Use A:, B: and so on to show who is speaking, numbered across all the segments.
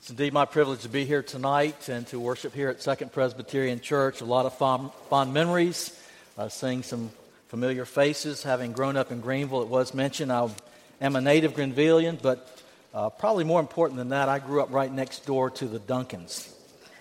A: It's indeed my privilege to be here tonight and to worship here at Second Presbyterian Church. A lot of fond memories, seeing some familiar faces. Having grown up in Greenville, it was mentioned I am a native Greenvillian, but probably more important than that, I grew up right next door to the Duncans.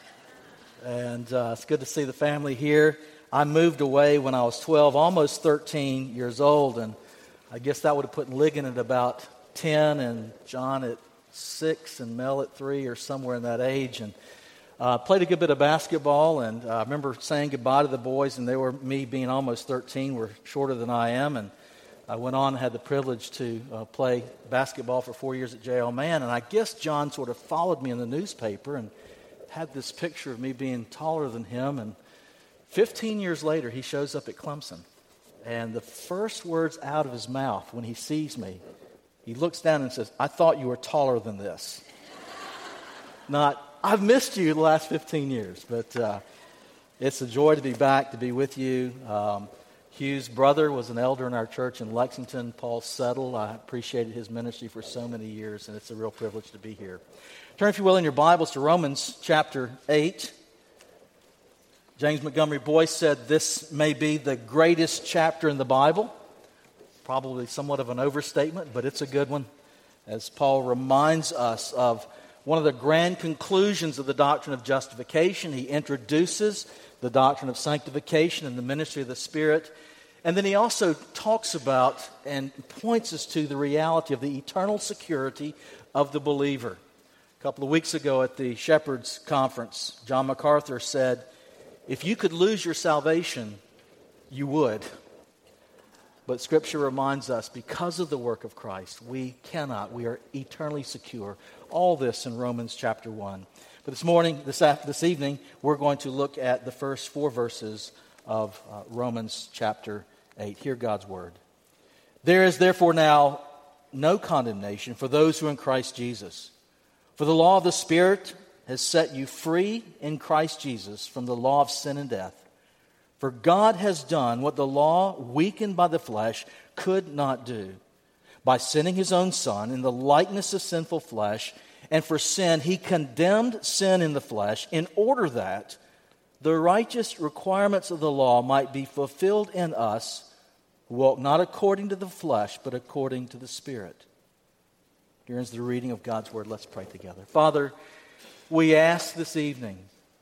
A: And it's good to see the family here. I moved away when I was 12, almost 13 years old, and I guess that would have put Ligon at about 10 and John at 6 and Mel at 3 or somewhere in that age, and played a good bit of basketball. And I remember saying goodbye to the boys, and they were, me being almost 13, were shorter than I am, and I went on and had the privilege to play basketball for 4 years at J.L. Mann. And I guess John sort of followed me in the newspaper and had this picture of me being taller than him, and 15 years later he shows up at Clemson, and the first words out of his mouth when he sees me, he looks down and says, "I thought you were taller than this." Not, "I've missed you the last 15 years, but it's a joy to be back, to be with you. Hugh's brother was an elder in our church in Lexington, Paul Settle. I appreciated his ministry for so many years, and it's a real privilege to be here. Turn, if you will, in your Bibles to Romans chapter 8. James Montgomery Boyce said this may be the greatest chapter in the Bible. Probably somewhat of an overstatement, but it's a good one, as Paul reminds us of one of the grand conclusions of the doctrine of justification. He introduces the doctrine of sanctification and the ministry of the Spirit, and then he also talks about and points us to the reality of the eternal security of the believer. A couple of weeks ago at the Shepherds Conference, John MacArthur said, "If you could lose your salvation, you would. But Scripture reminds us, because of the work of Christ, we cannot. We are eternally secure." All this in Romans chapter 1. But this evening, we're going to look at the first 4 verses of Romans chapter 8. Hear God's word. "There is therefore now no condemnation for those who are in Christ Jesus. For the law of the Spirit has set you free in Christ Jesus from the law of sin and death. For God has done what the law, weakened by the flesh, could not do. By sending his own Son in the likeness of sinful flesh, and for sin, he condemned sin in the flesh, in order that the righteous requirements of the law might be fulfilled in us, who walk not according to the flesh, but according to the Spirit." Here ends the reading of God's word. Let's pray together. Father, we ask this evening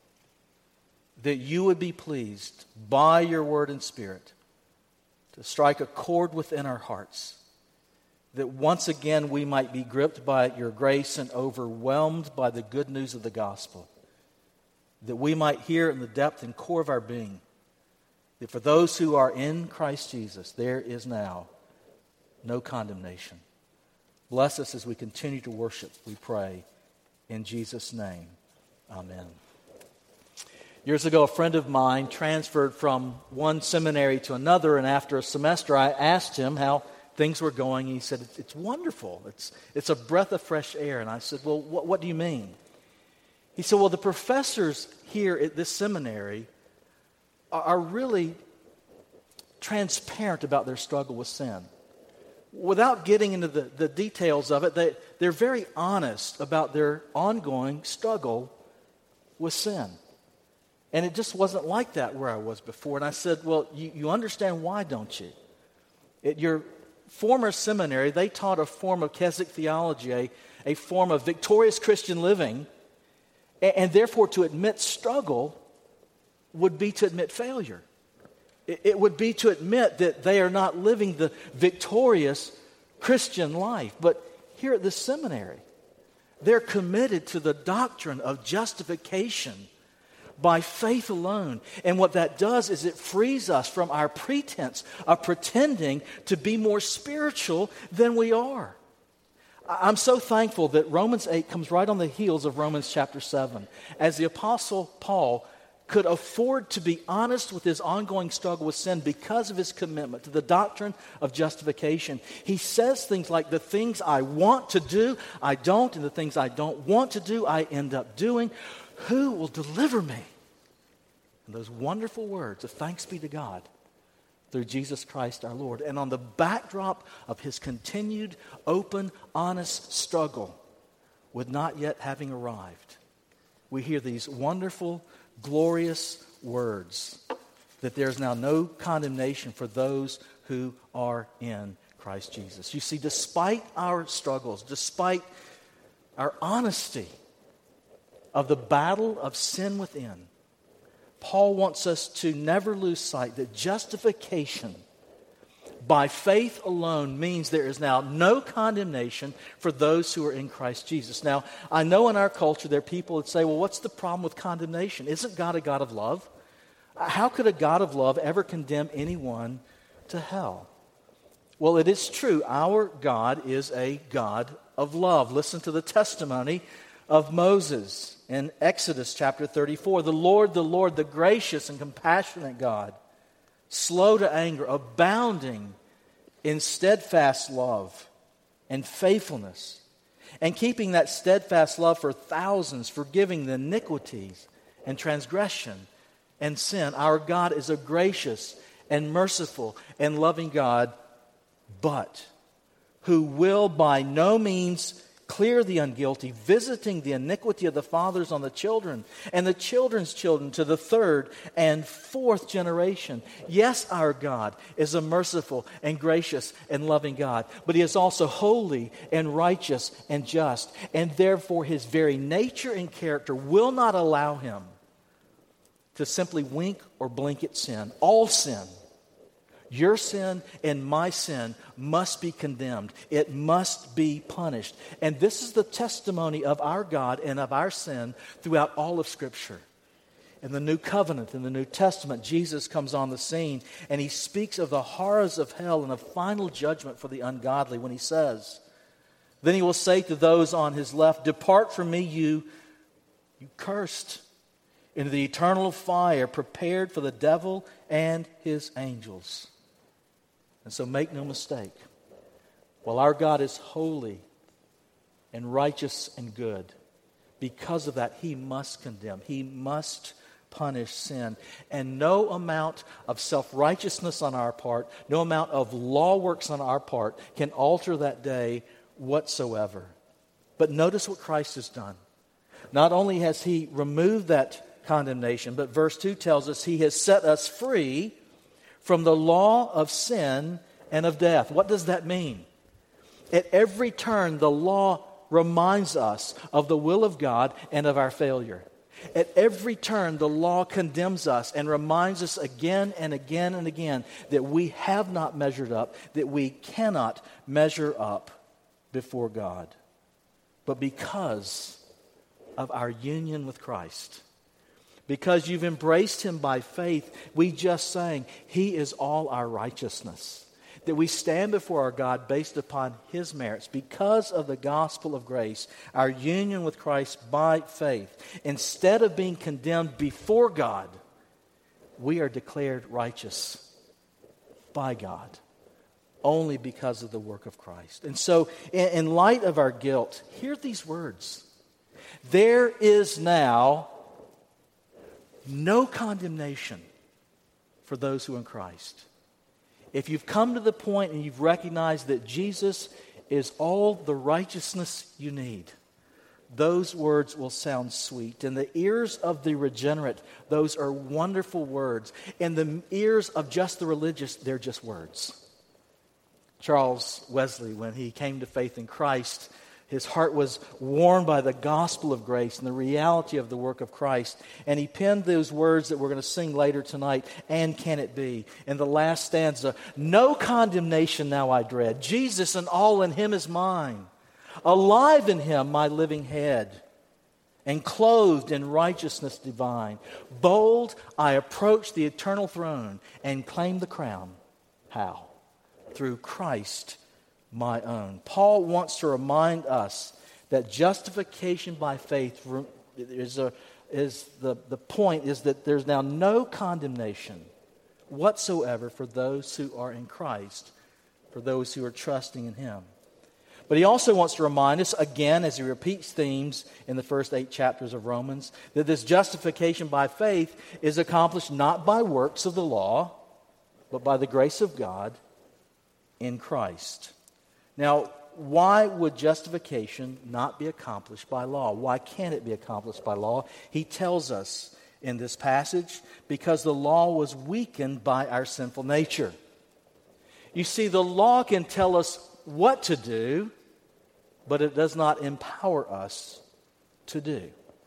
A: that you would be pleased by your word and Spirit to strike a chord within our hearts, that once again we might be gripped by your grace and overwhelmed by the good news of the gospel, that we might hear in the depth and core of our being that for those who are in Christ Jesus, there is now no condemnation. Bless us as we continue to worship, we pray, in Jesus' name. Amen. Years ago, a friend of mine transferred from one seminary to another, and after a semester, I asked him how things were going. He said, "It's wonderful. It's a breath of fresh air." And I said, "Well, what do you mean?" He said, "Well, the professors here at this seminary are really transparent about their struggle with sin. Without getting into the details of it, they're very honest about their ongoing struggle with sin. And it just wasn't like that where I was before." And I said, "Well, you understand why, don't you? At your former seminary, they taught a form of Keswick theology, a form of victorious Christian living, and therefore to admit struggle would be to admit failure. It would be to admit that they are not living the victorious Christian life. But here at this seminary, they're committed to the doctrine of justification by faith alone. And what that does is it frees us from our pretense of pretending to be more spiritual than we are." I'm so thankful that Romans 8 comes right on the heels of Romans chapter 7. As the Apostle Paul could afford to be honest with his ongoing struggle with sin because of his commitment to the doctrine of justification. He says things like, "The things I want to do, I don't, and the things I don't want to do, I end up doing. Who will deliver me?" And those wonderful words of thanks be to God through Jesus Christ our Lord. And on the backdrop of his continued, open, honest struggle with not yet having arrived, we hear these wonderful, glorious words that there is now no condemnation for those who are in Christ Jesus. You see, despite our struggles, despite our honesty of the battle of sin within, Paul wants us to never lose sight that justification by faith alone means there is now no condemnation for those who are in Christ Jesus. Now, I know in our culture there are people that say, well, what's the problem with condemnation? Isn't God a God of love? How could a God of love ever condemn anyone to hell? Well, it is true. Our God is a God of love. Listen to the testimony of Moses in Exodus chapter 34. The Lord, the gracious and compassionate God, slow to anger, abounding in steadfast love and faithfulness, and keeping that steadfast love for thousands, forgiving the iniquities and transgression and sin. Our God is a gracious and merciful and loving God, but who will by no means clear the unguilty, visiting the iniquity of the fathers on the children and the children's children to the third and fourth generation. Yes, our God is a merciful and gracious and loving God, but He is also holy and righteous and just, and therefore His very nature and character will not allow Him to simply wink or blink at sin. All sin, your sin and my sin, must be condemned. It must be punished. And this is the testimony of our God and of our sin throughout all of Scripture. In the New Covenant, in the New Testament, Jesus comes on the scene and He speaks of the horrors of hell and of final judgment for the ungodly when He says, then He will say to those on His left, depart from me, you cursed, into the eternal fire prepared for the devil and his angels. And so make no mistake, while our God is holy and righteous and good, because of that He must condemn. He must punish sin. And no amount of self-righteousness on our part, no amount of law works on our part can alter that day whatsoever. But notice what Christ has done. Not only has He removed that condemnation, but verse 2 tells us He has set us free from the law of sin and of death. What does that mean? At every turn, the law reminds us of the will of God and of our failure. At every turn, the law condemns us and reminds us again and again and again that we have not measured up, that we cannot measure up before God. But because of our union with Christ, because you've embraced Him by faith, we just sang, He is all our righteousness. That we stand before our God based upon His merits. Because of the gospel of grace, our union with Christ by faith, instead of being condemned before God, we are declared righteous by God, only because of the work of Christ. And so, in light of our guilt, hear these words. There is now no condemnation for those who are in Christ. If you've come to the point and you've recognized that Jesus is all the righteousness you need, those words will sound sweet. In the ears of the regenerate, those are wonderful words. In the ears of just the religious, they're just words. Charles Wesley, when he came to faith in Christ, his heart was warmed by the gospel of grace and the reality of the work of Christ. And he penned those words that we're going to sing later tonight, and can it be? In the last stanza, no condemnation now I dread. Jesus and all in Him is mine. Alive in Him my living head, and clothed in righteousness divine. Bold I approach the eternal throne and claim the crown. How? Through Christ my own. Paul wants to remind us that justification by faith the point is that there's now no condemnation whatsoever for those who are in Christ, for those who are trusting in Him. But he also wants to remind us, again, as he repeats themes in the first 8 chapters of Romans, that this justification by faith is accomplished not by works of the law, but by the grace of God in Christ. Now, why would justification not be accomplished by law? Why can't it be accomplished by law? He tells us in this passage, because the law was weakened by our sinful nature. You see, the law can tell us what to do, but it does not empower us to do.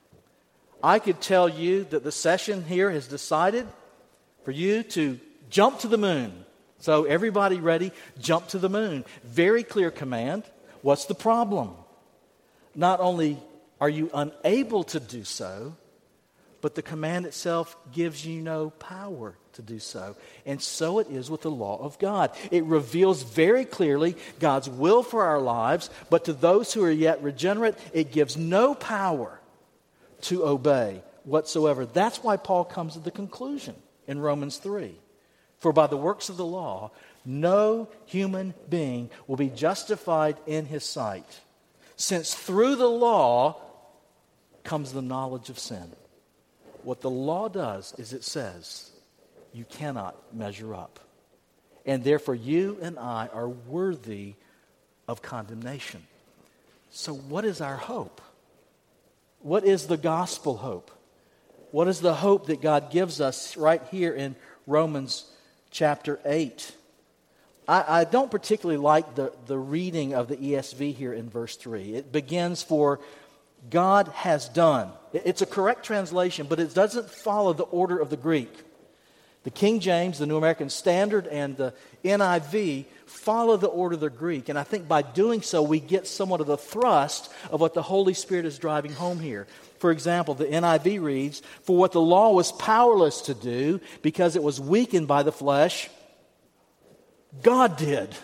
A: I could tell you that the session here has decided for you to jump to the moon. So everybody ready, jump to the moon. Very clear command. What's the problem? Not only are you unable to do so, but the command itself gives you no power to do so. And so it is with the law of God. It reveals very clearly God's will for our lives, but to those who are yet regenerate, it gives no power to obey whatsoever. That's why Paul comes to the conclusion in Romans 3. For by the works of the law, no human being will be justified in his sight, since through the law comes the knowledge of sin. What the law does is it says you cannot measure up. And therefore you and I are worthy of condemnation. So what is our hope? What is the gospel hope? What is the hope that God gives us right here in Romans chapter 8? I don't particularly like the reading of the ESV here in verse 3. It begins, for God has done. It's a correct translation, but it doesn't follow the order of the Greek. The King James, the New American Standard, and the NIV follow the order of the Greek. And I think by doing so, we get somewhat of the thrust of what the Holy Spirit is driving home here. For example, the NIV reads, for what the law was powerless to do because it was weakened by the flesh, God did.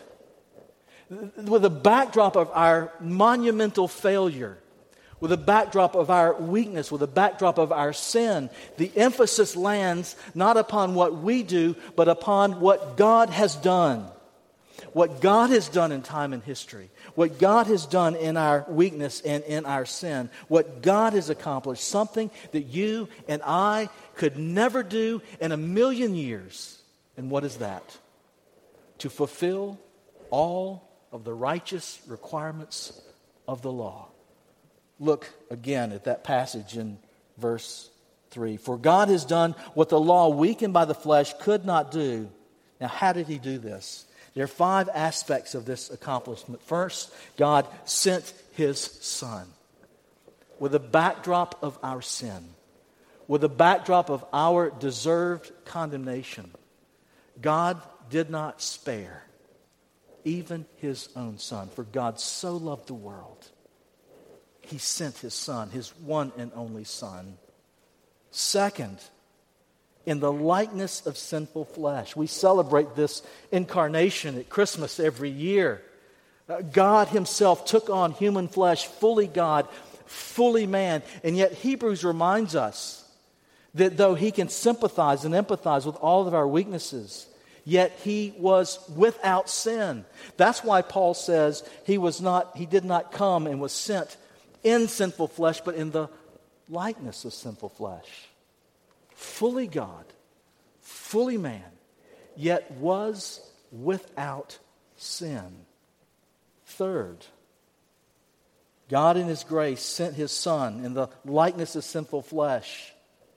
A: With a backdrop of our monumental failure, with a backdrop of our weakness, with a backdrop of our sin, the emphasis lands not upon what we do, but upon what God has done. What God has done in time and history. What God has done in our weakness and in our sin. What God has accomplished. Something that you and I could never do in a million years. And what is that? To fulfill all of the righteous requirements of the law. Look again at that passage in verse 3. For God has done what the law, weakened by the flesh, could not do. Now, how did he do this? There are 5 aspects of this accomplishment. First, God sent his Son. With a backdrop of our sin, with a backdrop of our deserved condemnation, God did not spare even his own Son. For God so loved the world, he sent his Son, his one and only Son. Second, in the likeness of sinful flesh. We celebrate this incarnation at Christmas every year. God himself took on human flesh, fully God, fully man. And yet Hebrews reminds us that though he can sympathize and empathize with all of our weaknesses, yet he was without sin. That's why Paul says he did not come and was sent in sinful flesh, but in the likeness of sinful flesh. Fully God, fully man, yet was without sin. Third, God in his grace sent his Son in the likeness of sinful flesh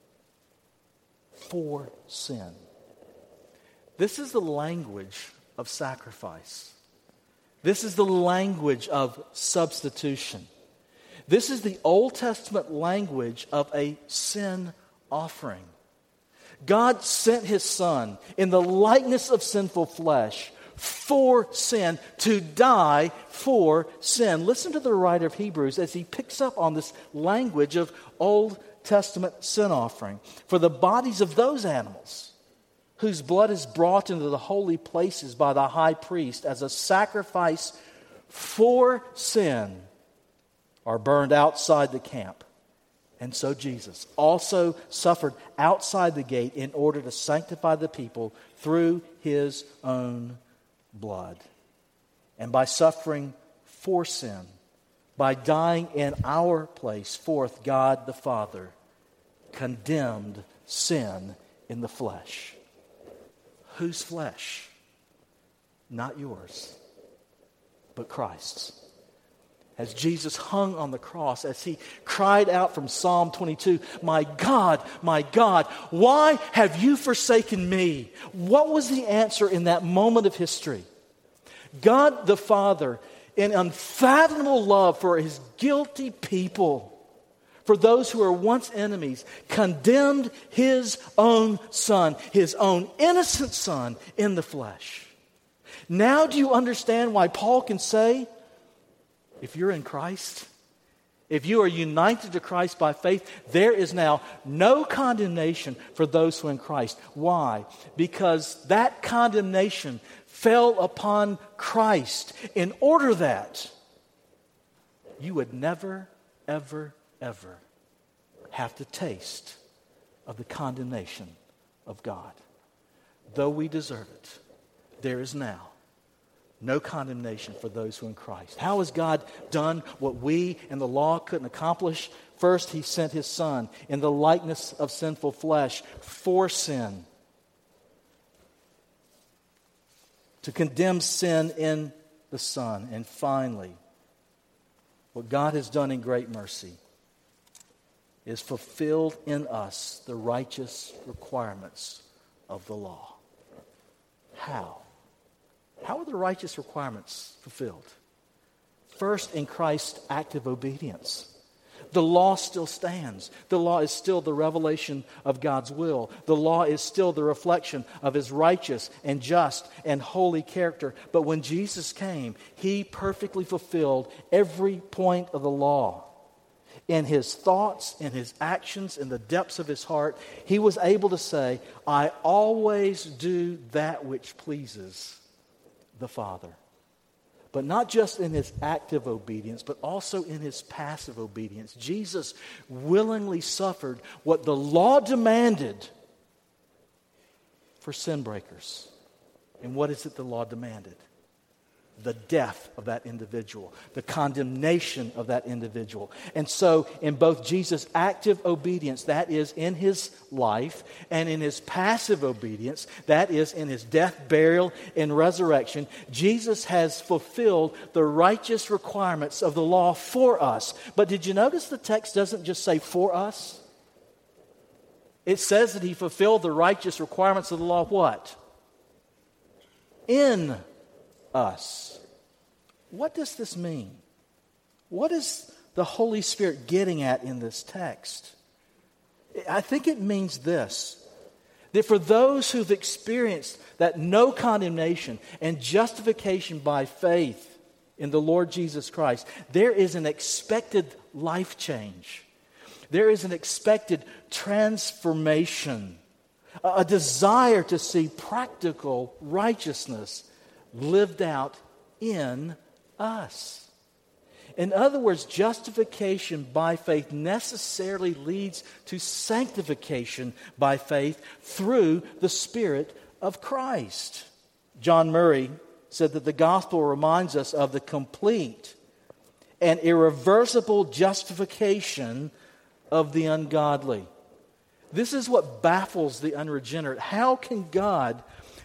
A: for sin. This is the language of sacrifice. This is the language of substitution. This is the Old Testament language of a sin offering. God sent his Son in the likeness of sinful flesh for sin, to die for sin. Listen to the writer of Hebrews as he picks up on this language of Old Testament sin offering. For the bodies of those animals whose blood is brought into the holy places by the high priest as a sacrifice for sin are burned outside the camp. And so Jesus also suffered outside the gate in order to sanctify the people through his own blood. And by suffering for sin, by dying in our place, fourth, God the Father condemned sin in the flesh. Whose flesh? Not yours, but Christ's. as Jesus hung on the cross, as he cried out from Psalm 22, my God, why have you forsaken me?" What was the answer in that moment of history? God the Father, in unfathomable love for his guilty people, for those who were once enemies, condemned his own Son, his own innocent Son in the flesh. Now do you understand why Paul can say, if you're in Christ, if you are united to Christ by faith, there is now no condemnation for those who are in Christ. Why? Because that condemnation fell upon Christ in order that you would never, ever, ever have to taste of the condemnation of God. Though we deserve it, there is now no condemnation for those who are in Christ. How has God done what we and the law couldn't accomplish? First, he sent his Son in the likeness of sinful flesh for sin, to condemn sin in the Son. And finally, what God has done in great mercy is fulfilled in us the righteous requirements of the law. How? How are the righteous requirements fulfilled? First, in Christ's active obedience. The law still stands. The law is still the revelation of God's will. The law is still the reflection of his righteous and just and holy character. But when Jesus came, he perfectly fulfilled every point of the law. In his thoughts, in his actions, in the depths of his heart, he was able to say, I always do that which pleases the Father. But not just in his active obedience, but also in his passive obedience. Jesus willingly suffered what the law demanded for sin breakers. And what is it the law demanded? The death of that individual, the condemnation of that individual. And so in both Jesus' active obedience, that is in his life, and in his passive obedience, that is in his death, burial, and resurrection, Jesus has fulfilled the righteous requirements of the law for us. But did you notice the text doesn't just say for us? It says that he fulfilled the righteous requirements of the law what? In us. What does this mean? What is the Holy Spirit getting at in this text? I think it means this, that for those who've experienced that no condemnation and justification by faith in the Lord Jesus Christ, there is an expected life change. There is an expected transformation, a desire to see practical righteousness lived out in us. In other words, justification by faith necessarily leads to sanctification by faith through the Spirit of Christ. John Murray said that the gospel reminds us of the complete and irreversible justification of the ungodly. This is what baffles the unregenerate. How can God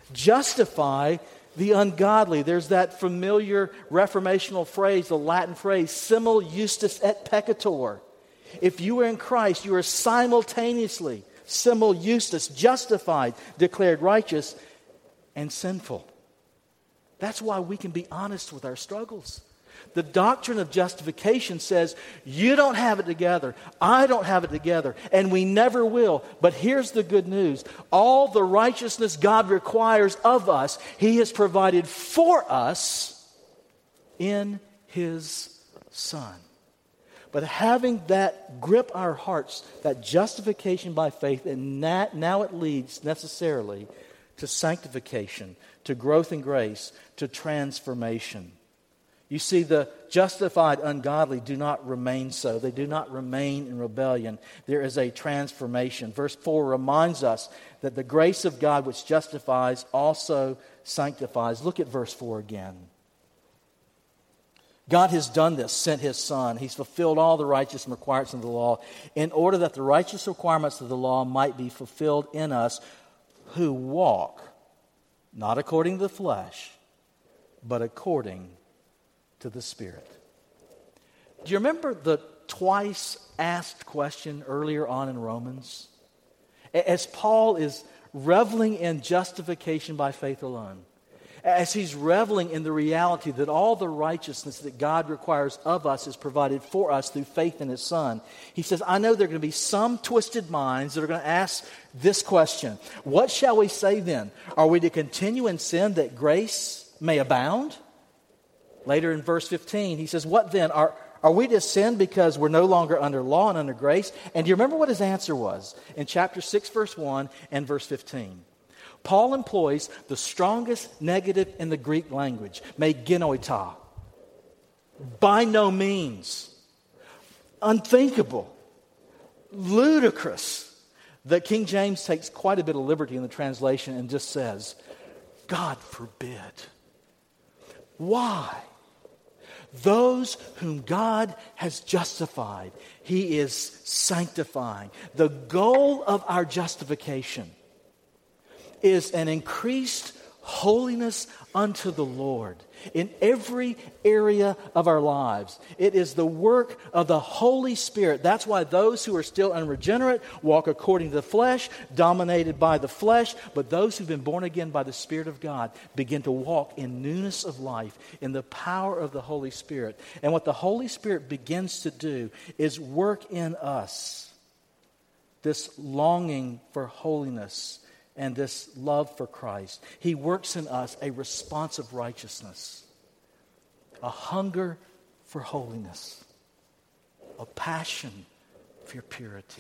A: justify the ungodly? There's that familiar reformational phrase, the Latin phrase, simul justus et peccator. If you are in Christ, you are simultaneously, simul justus, justified, declared righteous, and sinful. That's why we can be honest with our struggles. The doctrine of justification says, you don't have it together, I don't have it together, and we never will. But here's the good news. All the righteousness God requires of us, he has provided for us in his Son. But having that grip our hearts, that justification by faith, and now it leads necessarily to sanctification, to growth in grace, to transformation. You see, the justified ungodly do not remain so. They do not remain in rebellion. There is a transformation. Verse 4 reminds us that the grace of God which justifies also sanctifies. Look at verse 4 again. God has done this, sent his Son. He's fulfilled all the righteous requirements of the law in order that the righteous requirements of the law might be fulfilled in us who walk, not according to the flesh, but according to the Spirit. Do you remember the twice asked question earlier on in Romans? As Paul is reveling in justification by faith alone, as he's reveling in the reality that all the righteousness that God requires of us is provided for us through faith in His Son, he says, I know there are going to be some twisted minds that are going to ask this question: what shall we say then? Are we to continue in sin that grace may abound? Later in verse 15, he says, what then? Are we to sin because we're no longer under law and under grace? And do you remember what his answer was in chapter 6, verse 1 and verse 15? Paul employs the strongest negative in the Greek language, me genoita. By no means. Unthinkable. Ludicrous. The King James takes quite a bit of liberty in the translation and just says, God forbid. Why? Those whom God has justified, He is sanctifying. The goal of our justification is an increased holiness unto the Lord in every area of our lives. It is the work of the Holy Spirit. That's why those who are still unregenerate walk according to the flesh, dominated by the flesh. But those who've been born again by the Spirit of God begin to walk in newness of life, in the power of the Holy Spirit. And what the Holy Spirit begins to do is work in us this longing for holiness and this love for Christ. He works in us a responsive righteousness, a hunger for holiness, a passion for purity.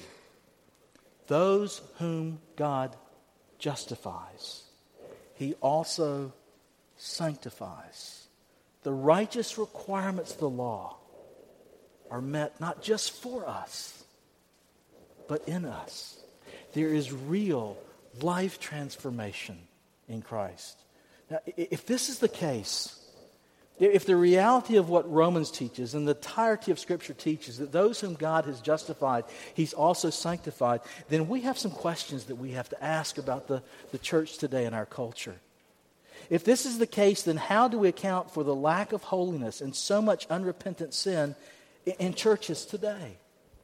A: Those whom God justifies, He also sanctifies. The righteous requirements of the law are met not just for us, but in us. There is real life transformation in Christ. Now, if this is the case, if the reality of what Romans teaches and the entirety of Scripture teaches that those whom God has justified, He's also sanctified, then we have some questions that we have to ask about the church today and our culture. If this is the case, then how do we account for the lack of holiness and so much unrepentant sin in churches today?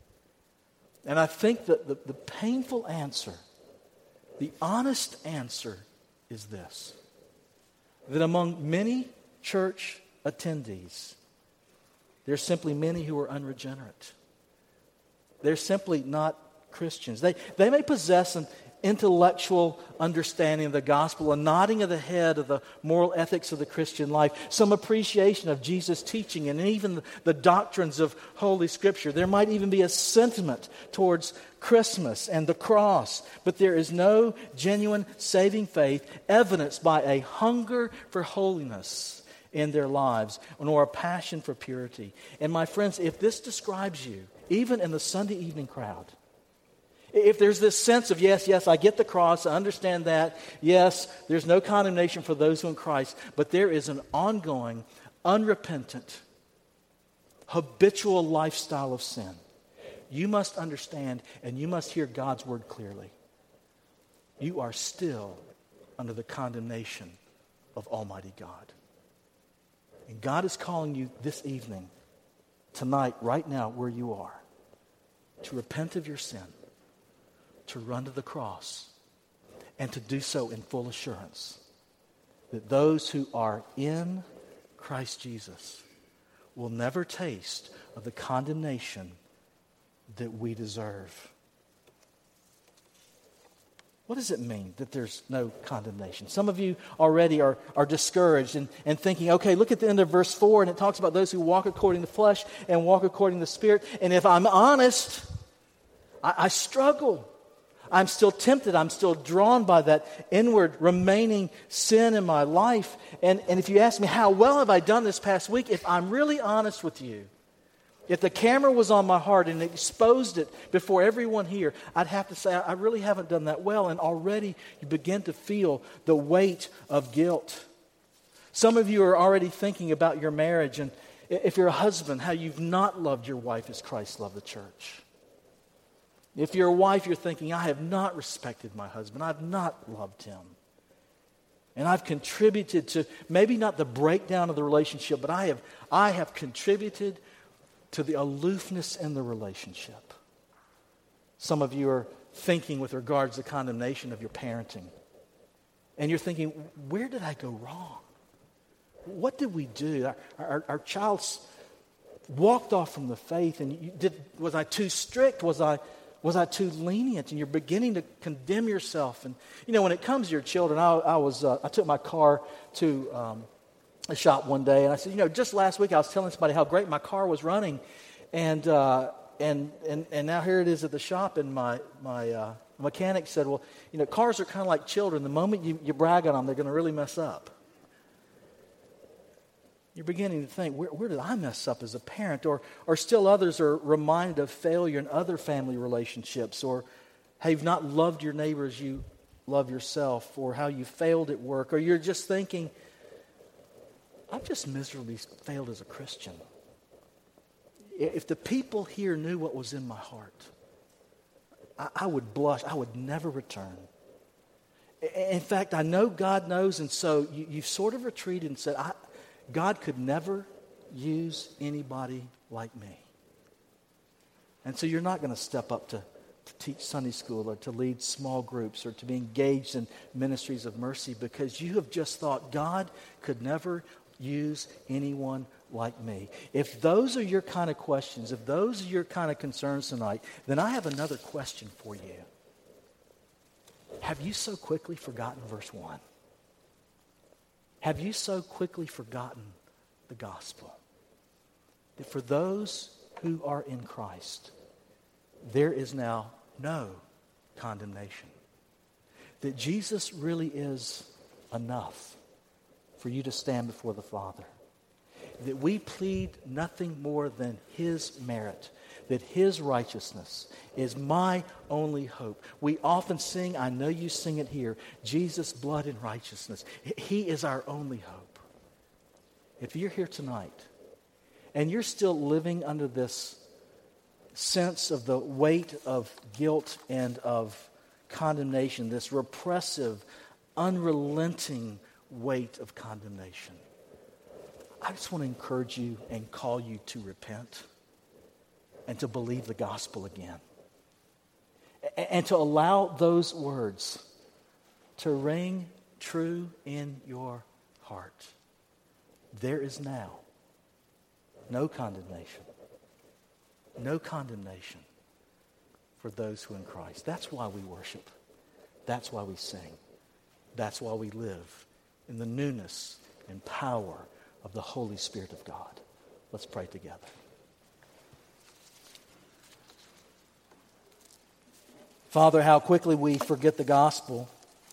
A: And I think that the painful answer, the honest answer is this: that among many church attendees, there's simply many who are unregenerate. They're simply not Christians. They may possess an intellectual understanding of the gospel, a nodding of the head of the moral ethics of the Christian life, some appreciation of Jesus' teaching and even the doctrines of Holy Scripture. There might even be a sentiment towards Christmas and the cross, but there is no genuine saving faith evidenced by a hunger for holiness in their lives, nor a passion for purity. And my friends, if this describes you, even in the Sunday evening crowd, if there's this sense of, yes, I get the cross, I understand that, yes, there's no condemnation for those who are in Christ, but there is an ongoing, unrepentant, habitual lifestyle of sin, you must understand and you must hear God's word clearly. You are still under the condemnation of Almighty God. And God is calling you this evening, tonight, right now, where you are, to repent of your sin, to run to the cross, and to do so in full assurance that those who are in Christ Jesus will never taste of the condemnation that we deserve. What does it mean that there's no condemnation? Some of you already are discouraged and thinking, okay, look at the end of verse 4, and it talks about those who walk according to the flesh and walk according to the Spirit. And if I'm honest, I struggle. I'm still tempted. I'm still drawn by that inward remaining sin in my life. And if you ask me, how well have I done this past week? If I'm really honest with you, if the camera was on my heart and exposed it before everyone here, I'd have to say, I really haven't done that well. And already you begin to feel the weight of guilt. Some of you are already thinking about your marriage, and if you're a husband, how you've not loved your wife as Christ loved the church. If you're a wife, you're thinking, I have not respected my husband. I've not loved him. And I've contributed to, maybe not the breakdown of the relationship, but I have contributed to the aloofness in the relationship. Some of you are thinking with regards to condemnation of your parenting. And you're thinking, where did I go wrong? What did we do? Our child walked off from the faith, and was I too strict? Was I too lenient? And you're beginning to condemn yourself. And when it comes to your children, I took my car to a shop one day, and I said, just last week I was telling somebody how great my car was running, and now here it is at the shop, and my mechanic said, well, cars are kind of like children. The moment you brag on them, they're going to really mess up. You're beginning to think, where did I mess up as a parent? Or still others are reminded of failure in other family relationships, or how you've not loved your neighbor as you love yourself, or how you failed at work, or you're just thinking, I've just miserably failed as a Christian. If the people here knew what was in my heart, I would blush. I would never return. In fact, I know God knows, and so you've sort of retreated and said, God could never use anybody like me. And so you're not going to step up to teach Sunday school or to lead small groups or to be engaged in ministries of mercy because you have just thought God could never use anyone like me. If those are your kind of questions, if those are your kind of concerns tonight, then I have another question for you. Have you so quickly forgotten verse 1? Have you so quickly forgotten the gospel? That for those who are in Christ, there is now no condemnation. That Jesus really is enough for you to stand before the Father. That we plead nothing more than His merit. That His righteousness is my only hope. We often sing, I know you sing it here, Jesus' blood and righteousness. He is our only hope. If you're here tonight and you're still living under this sense of the weight of guilt and of condemnation, this repressive, unrelenting weight of condemnation, I just want to encourage you and call you to repent and to believe the gospel again. And to allow those words to ring true in your heart. There is now no condemnation. No condemnation for those who are in Christ. That's why we worship. That's why we sing. That's why we live in the newness and power of the Holy Spirit of God. Let's pray together. Father, how quickly we forget the gospel.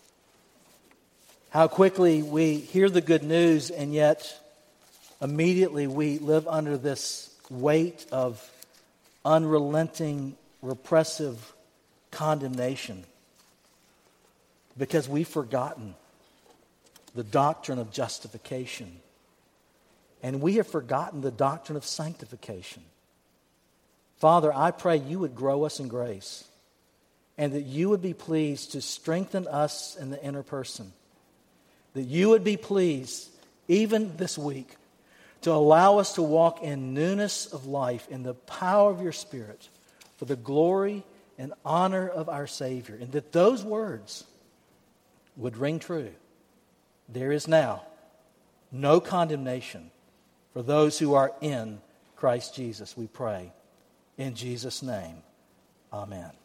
A: How quickly we hear the good news and yet immediately we live under this weight of unrelenting, repressive condemnation because we've forgotten the doctrine of justification. And we have forgotten the doctrine of sanctification. Father, I pray you would grow us in grace and that you would be pleased to strengthen us in the inner person. That you would be pleased, even this week, to allow us to walk in newness of life, in the power of your Spirit, for the glory and honor of our Savior. And that those words would ring true. There is now no condemnation for those who are in Christ Jesus, we pray. In Jesus' name, amen.